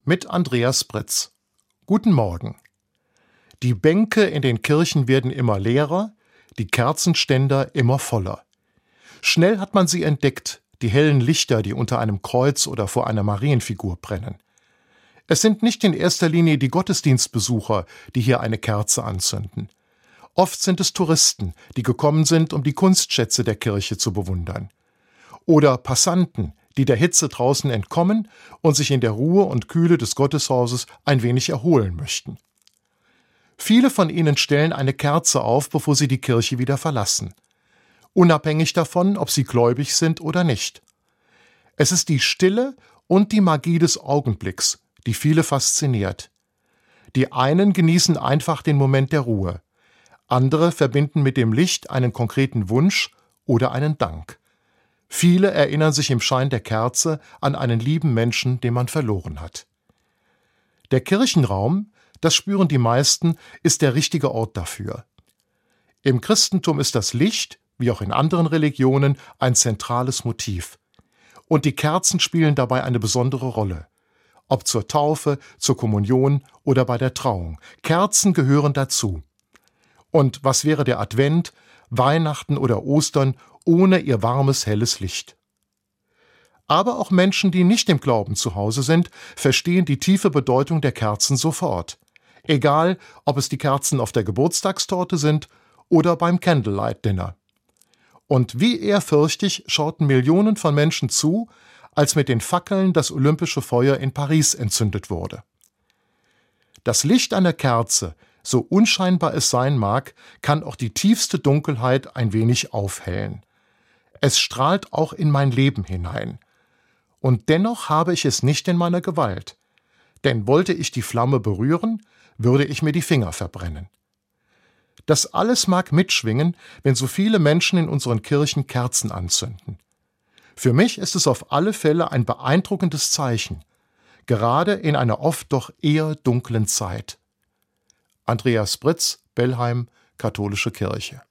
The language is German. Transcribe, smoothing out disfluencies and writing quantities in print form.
Mit Andreas Britz. Guten Morgen. Die Bänke in den Kirchen werden immer leerer, die Kerzenständer immer voller. Schnell hat man sie entdeckt, die hellen Lichter, die unter einem Kreuz oder vor einer Marienfigur brennen. Es sind nicht in erster Linie die Gottesdienstbesucher, die hier eine Kerze anzünden. Oft sind es Touristen, die gekommen sind, um die Kunstschätze der Kirche zu bewundern. Oder Passanten, die der Hitze draußen entkommen und sich in der Ruhe und Kühle des Gotteshauses ein wenig erholen möchten. Viele von ihnen stellen eine Kerze auf, bevor sie die Kirche wieder verlassen. Unabhängig davon, ob sie gläubig sind oder nicht. Es ist die Stille und die Magie des Augenblicks, die viele fasziniert. Die einen genießen einfach den Moment der Ruhe. Andere verbinden mit dem Licht einen konkreten Wunsch oder einen Dank. Viele erinnern sich im Schein der Kerze an einen lieben Menschen, den man verloren hat. Der Kirchenraum, das spüren die meisten, ist der richtige Ort dafür. Im Christentum ist das Licht, wie auch in anderen Religionen, ein zentrales Motiv. Und die Kerzen spielen dabei eine besondere Rolle. Ob zur Taufe, zur Kommunion oder bei der Trauung. Kerzen gehören dazu. Und was wäre der Advent, Weihnachten oder Ostern ohne ihr warmes, helles Licht? Aber auch Menschen, die nicht im Glauben zu Hause sind, verstehen die tiefe Bedeutung der Kerzen sofort. Egal, ob es die Kerzen auf der Geburtstagstorte sind oder beim Candlelight Dinner. Und wie ehrfürchtig schauten Millionen von Menschen zu, als mit den Fackeln das olympische Feuer in Paris entzündet wurde. Das Licht einer Kerze, so unscheinbar es sein mag, kann auch die tiefste Dunkelheit ein wenig aufhellen. Es strahlt auch in mein Leben hinein. Und dennoch habe ich es nicht in meiner Gewalt. Denn wollte ich die Flamme berühren, würde ich mir die Finger verbrennen. Das alles mag mitschwingen, wenn so viele Menschen in unseren Kirchen Kerzen anzünden. Für mich ist es auf alle Fälle ein beeindruckendes Zeichen, gerade in einer oft doch eher dunklen Zeit. Andreas Britz, Bellheim, Katholische Kirche.